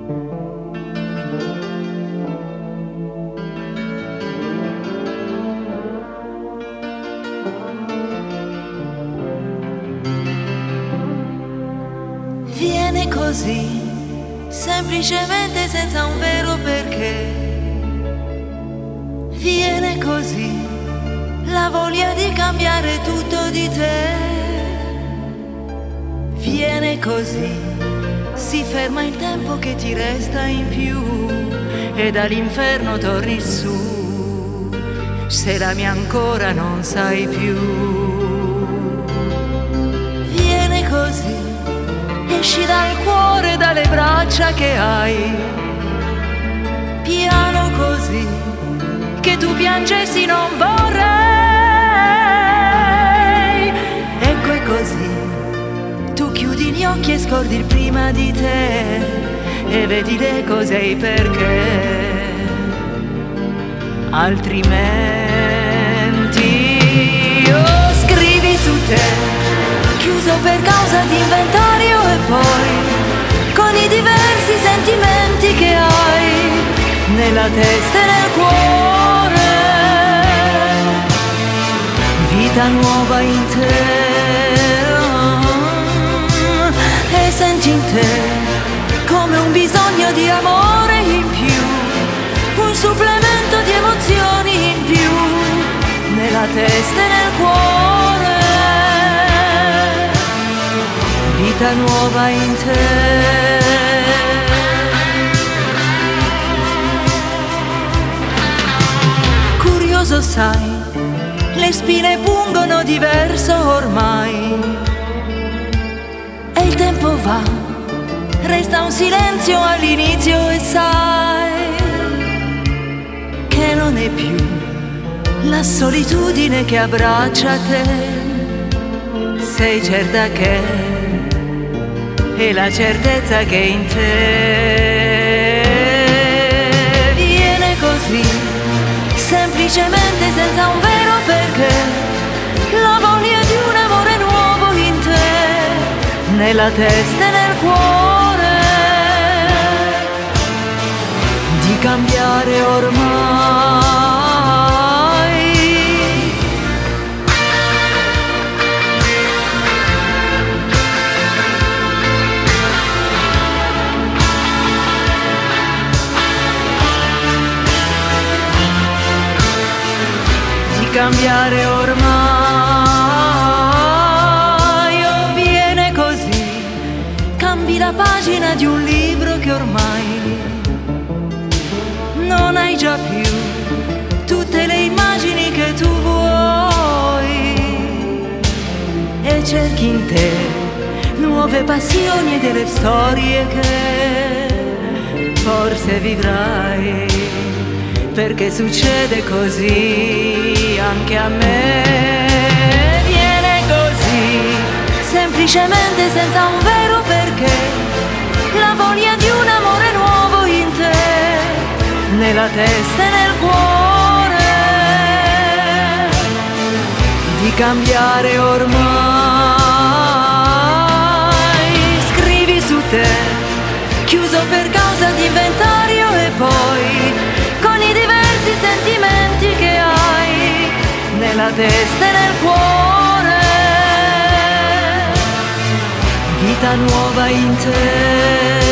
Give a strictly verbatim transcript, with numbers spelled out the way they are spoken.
Viene così, semplicemente senza un vero perché. Viene così, la voglia di cambiare tutto di te. Viene così, si ferma il tempo che ti resta in più e dall'inferno torni su, se l'ami ancora non sai più. Viene così, esci dal cuore, dalle braccia che hai, piano così, che tu piangessi non vorrei. Ecco è così, tu chiudi gli occhi e scordi il prima di te e vedi le cose e i perché. Altrimenti oh, scrivi su te, chiuso per causa di inventario e poi con i diversi sentimenti che hai nella testa e nel cuore. Vita nuova in te e senti in te come un bisogno di amore in più, un supplemento di emozioni in più nella testa e nel cuore. Vita nuova in te. Curioso sai, le spine pungono diverso ormai e il tempo va, resta un silenzio all'inizio e sai che non è più la solitudine che abbraccia te. Sei certa che è la certezza che in te viene così, semplicemente senza un vero perché, la voglia di un amore nuovo in te, nella testa e nel cuore, di cambiare ormai. Cambiare ormai, oh, viene così, cambi la pagina di un libro che ormai non hai già più tutte le immagini che tu vuoi e cerchi in te nuove passioni e delle storie che forse vivrai, perché succede così anche a me. Viene così, semplicemente senza un vero perché, la voglia di un amore nuovo in te, nella testa e nel cuore, di cambiare ormai. Scrivi su te, chiuso per causa di inventario e poi con i diversi sentimenti che hai nella testa e nel cuore. Vita nuova in te.